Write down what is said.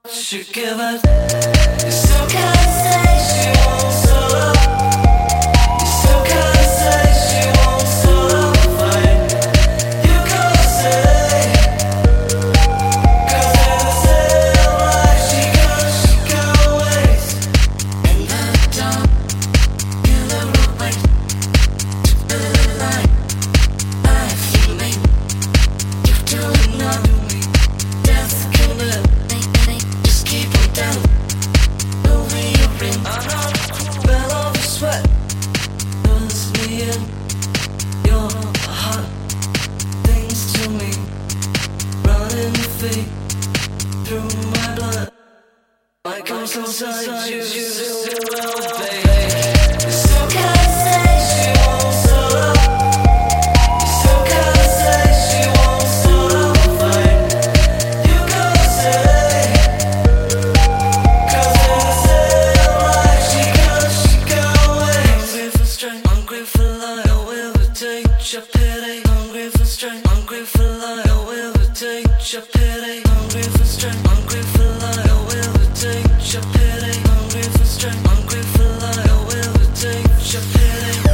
She give it. You still can't say she won't stop. You still can't say she won't stop fighting. You gotta say, 'cause in the same life she got ways. In the dark, you never wait to the light. Life you made, you do it now. Death can live. Just keep on down. Over your ring. I know the smell of your sweat burns me in. Your heart things to me, running feet through my blood. My ghost inside you, baby. You still can't say she won't stop. You still can't say she won't stop fighting. You gotta say, 'cause in the same life she got ways. Hungry for strength, hungry for life. No will take your pity. Hungry for strength, hungry for life. No will take your pity. Hungry for strength, hungry for life. No will take your pity. Hungry for strength, hungry for life. No will take your pity.